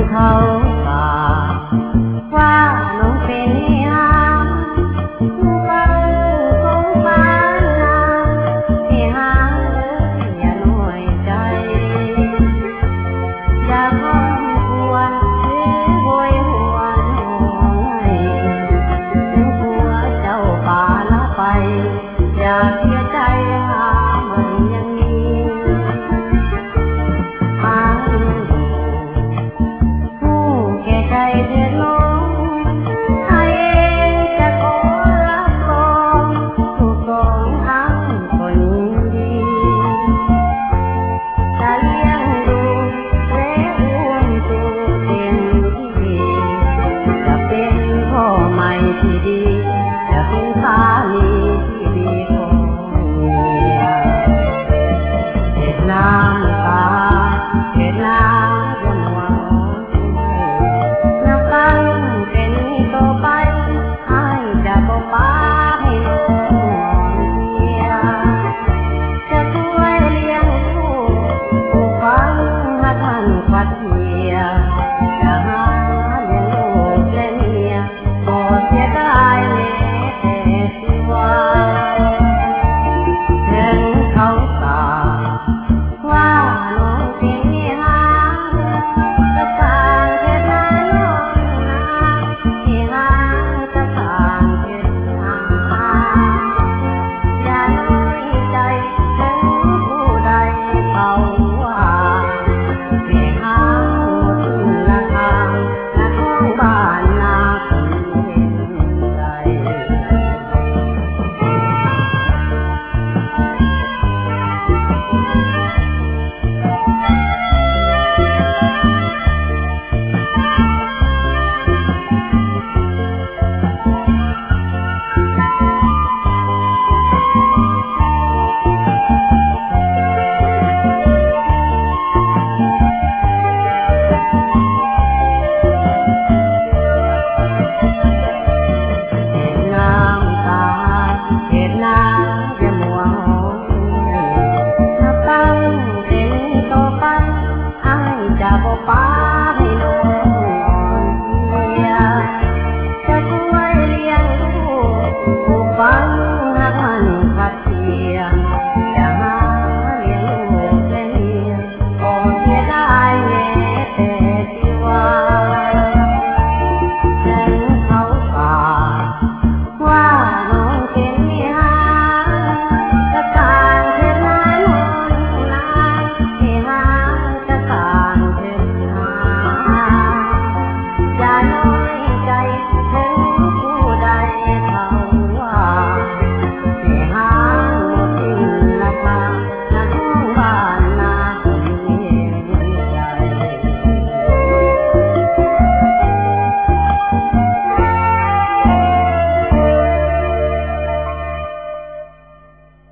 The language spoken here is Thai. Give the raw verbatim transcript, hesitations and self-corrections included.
เขาฝากว่าน้องเป็นยามฟังสงสารนางที่หาเลยอย่าน้อยใจอย่าคงควรหรือโวยหวนห่วงให้ถึงผัวเจ้าป่าละไปอย่าเสียใจหาเหมือนยังมีหาผู้แก่ใจเดือดร้อนใครเองจะขอรับรองถูกสองทั้งคนดีจะเลี้ยงดูและอุ้มชูเต็มที่จะเป็นพ่อใหม่ที่ดีจะเป็นสามีที่ดีของเมียเห็นน้ำตาเห็นน้ำยำหวานนับตั้งเป็นต่อไปให้จะบอกป้าให้น้องเมียจะช่วยเลี้ยงลูกปลูกฝังให้ท่านขวัญเมีย